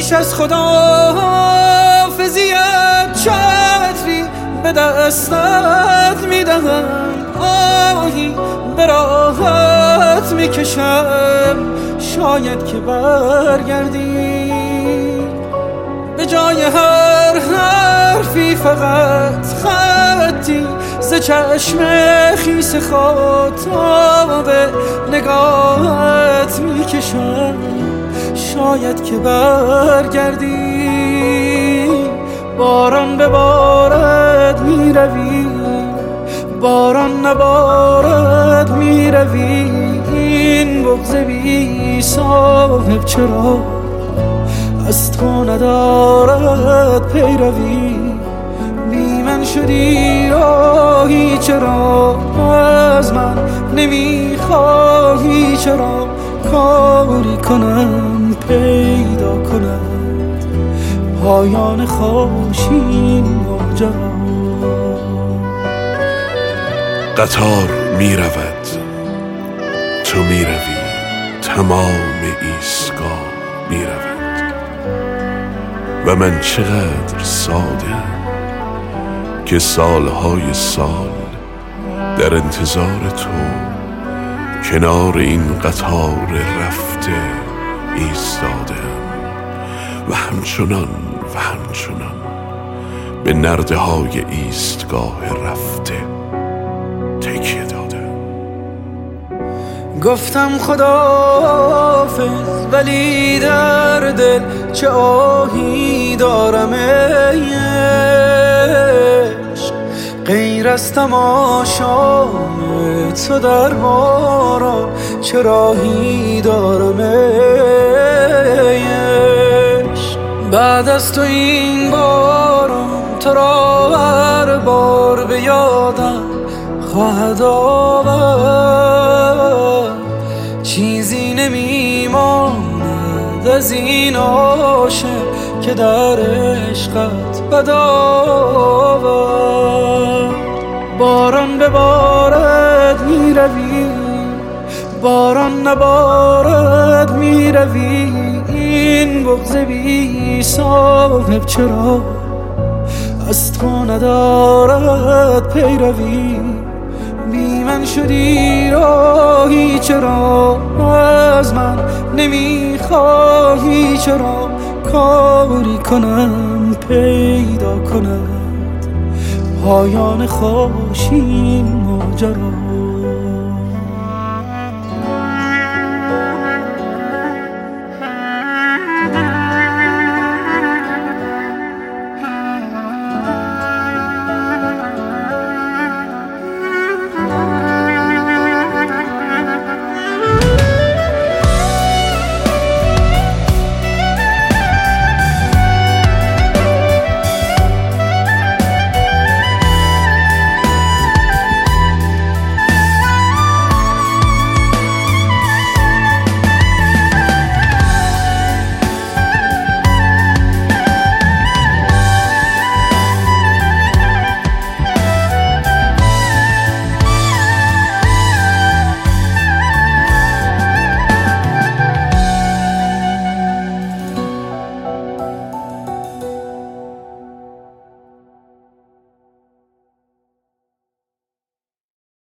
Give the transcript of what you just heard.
پیش از خداحافظیت چتری به دستت میدهم، آهی به راحت میکشم، شاید که برگردی. به جای هر حرفی فقط خطی ز چشم خیس خاطاب نگاهت میکشم، شاید که برگردی. باران ببارد میروی، باران نبارد میروی، این بغض بی صاحب چرا از تو ندارد پیروی. بی من شدی راهی چرا از من نمیخواهی، چرا کاری کنم پیدا کند پایان خاموشین ماجرا. قطار می رود، تو می روی، تمام ایستگاه می رود و من چقدر ساده‌ام که سالهای سال در انتظار تو کنار این قطار رفته ایستاده‌ام و همچنان به نرده های ایستگاه رفته تکیه دادم. گفتم خداحافظ ولی در دل چه آهی دارم ای عشق، غیر از تماشای تو در باران چه راهی دارم ای عشق. بعد از تو این باران تو را هر بار به یادم خواهد آورد، چیزی نمیماند از این عاشق که در عشقت بد آورد. باران ببارد میروی، باران نبارد میروی، این بغض بی صاحب چرا از تو ندارد پیروی. بی من شدی راهی چرا از من نمیخواهی، چرا کاری کنم پیدا کند پایان خاموشین ماجرا.